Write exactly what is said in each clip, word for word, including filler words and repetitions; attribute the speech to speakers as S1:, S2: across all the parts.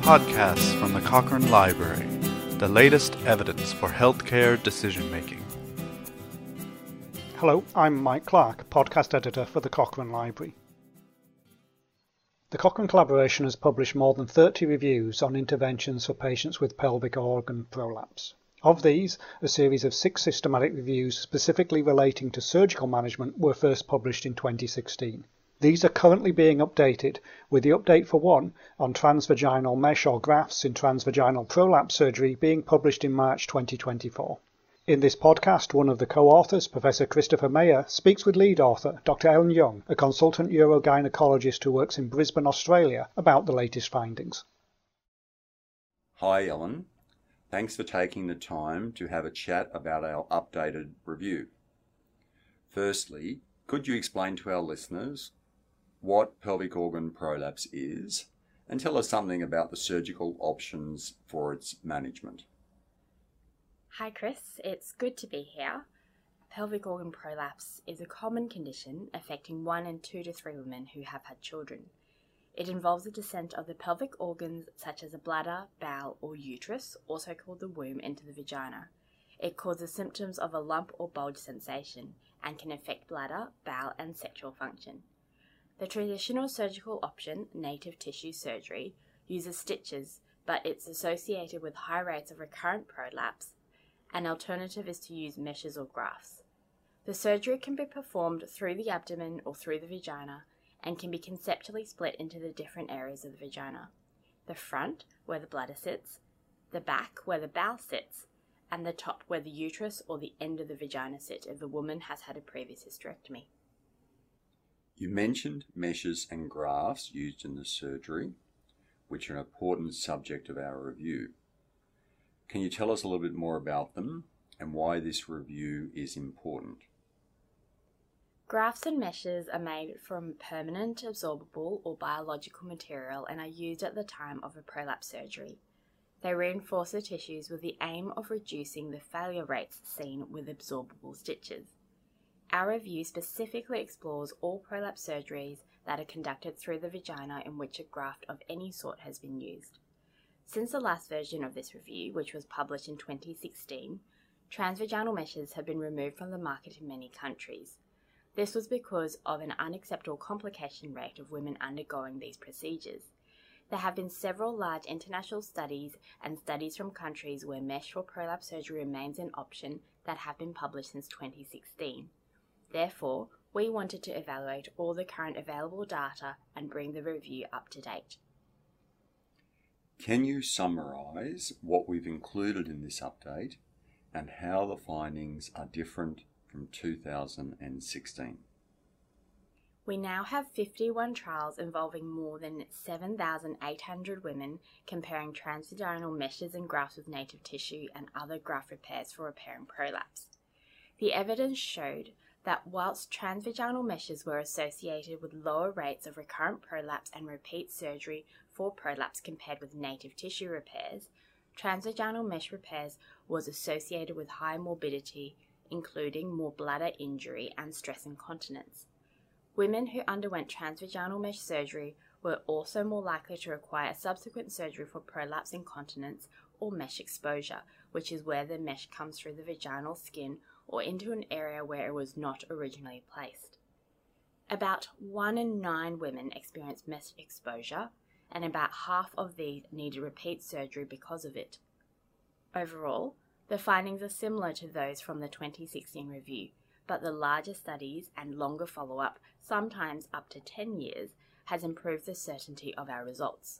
S1: Podcasts from the Cochrane Library, the latest evidence for healthcare decision-making.
S2: Hello, I'm Mike Clark, podcast editor for the Cochrane Library. The Cochrane Collaboration has published more than thirty reviews on interventions for patients with pelvic organ prolapse. Of these, a series of six systematic reviews specifically relating to surgical management were first published in twenty sixteen. These are currently being updated, with the update for one on transvaginal mesh or grafts in transvaginal prolapse surgery being published in March twenty twenty-four. In this podcast, one of the co-authors, Professor Christopher Mayer, speaks with lead author, Doctor Ellen Young, a consultant urogynecologist who works in Brisbane, Australia, about the latest findings.
S3: Hi Ellen, thanks for taking the time to have a chat about our updated review. Firstly, could you explain to our listeners what pelvic organ prolapse is and tell us something about the surgical options for its management?
S4: Hi Chris, it's good to be here. Pelvic organ prolapse is a common condition affecting one in two to three women who have had children. It involves the descent of the pelvic organs such as a bladder, bowel or uterus, also called the womb, into the vagina. It causes symptoms of a lump or bulge sensation and can affect bladder, bowel and sexual function. The traditional surgical option, native tissue surgery, uses stitches, but it's associated with high rates of recurrent prolapse. An alternative is to use meshes or grafts. The surgery can be performed through the abdomen or through the vagina and can be conceptually split into the different areas of the vagina. The front, where the bladder sits, the back, where the bowel sits, and the top, where the uterus or the end of the vagina sits if the woman has had a previous hysterectomy.
S3: You mentioned meshes and grafts used in the surgery, which are an important subject of our review. Can you tell us a little bit more about them and why this review is important?
S4: Grafts and meshes are made from permanent, absorbable or biological material and are used at the time of a prolapse surgery. They reinforce the tissues with the aim of reducing the failure rates seen with absorbable stitches. Our review specifically explores all prolapse surgeries that are conducted through the vagina in which a graft of any sort has been used. Since the last version of this review, which was published in twenty sixteen, transvaginal meshes have been removed from the market in many countries. This was because of an unacceptable complication rate of women undergoing these procedures. There have been several large international studies and studies from countries where mesh for prolapse surgery remains an option that have been published since twenty sixteen. Therefore, we wanted to evaluate all the current available data and bring the review up to date.
S3: Can you summarise what we've included in this update and how the findings are different from two thousand sixteen?
S4: We now have fifty-one trials involving more than seven thousand eight hundred women comparing transvaginal meshes and grafts with native tissue and other graft repairs for repairing prolapse. The evidence showed that whilst transvaginal meshes were associated with lower rates of recurrent prolapse and repeat surgery for prolapse compared with native tissue repairs, transvaginal mesh repairs was associated with high morbidity, including more bladder injury and stress incontinence. Women who underwent transvaginal mesh surgery were also more likely to require subsequent surgery for prolapse incontinence or mesh exposure, which is where the mesh comes through the vaginal skin or into an area where it was not originally placed. About one in nine women experienced mesh exposure, and about half of these needed repeat surgery because of it. Overall, the findings are similar to those from the twenty sixteen review, but the larger studies and longer follow-up, sometimes up to ten years, has improved the certainty of our results.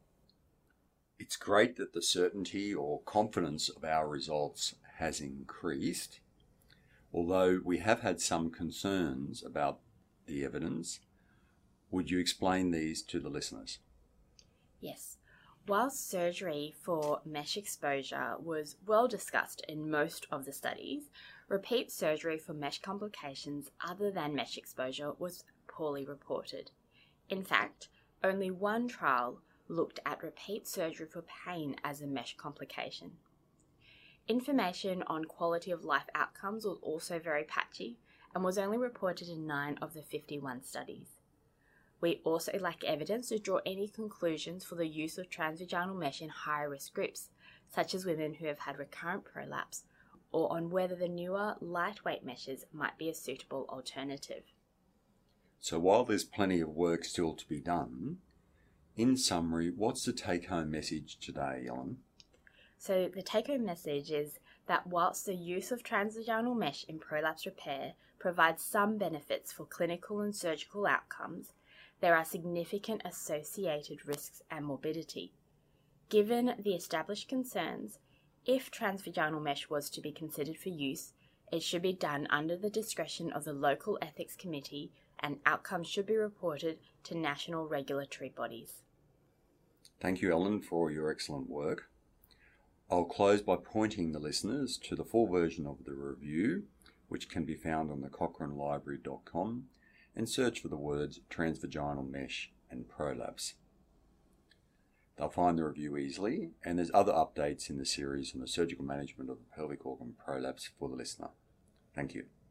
S3: It's great that the certainty or confidence of our results has increased, although we have had some concerns about the evidence. Would you explain these to the listeners?
S4: Yes. While surgery for mesh exposure was well discussed in most of the studies, repeat surgery for mesh complications other than mesh exposure was poorly reported. In fact, only one trial looked at repeat surgery for pain as a mesh complication. Information on quality of life outcomes was also very patchy and was only reported in nine of the fifty-one studies. We also lack evidence to draw any conclusions for the use of transvaginal mesh in high-risk groups, such as women who have had recurrent prolapse, or on whether the newer, lightweight meshes might be a suitable alternative.
S3: So while there's plenty of work still to be done, in summary, what's the take-home message today, Ellen?
S4: So the take-home message is that whilst the use of transvaginal mesh in prolapse repair provides some benefits for clinical and surgical outcomes, there are significant associated risks and morbidity. Given the established concerns, if transvaginal mesh was to be considered for use, it should be done under the discretion of the local ethics committee, and outcomes should be reported to national regulatory bodies.
S3: Thank you, Ellen, for your excellent work. I'll close by pointing the listeners to the full version of the review, which can be found on the cochrane library dot com, and search for the words transvaginal mesh and prolapse. They'll find the review easily, and there's other updates in the series on the surgical management of the pelvic organ prolapse for the listener. Thank you.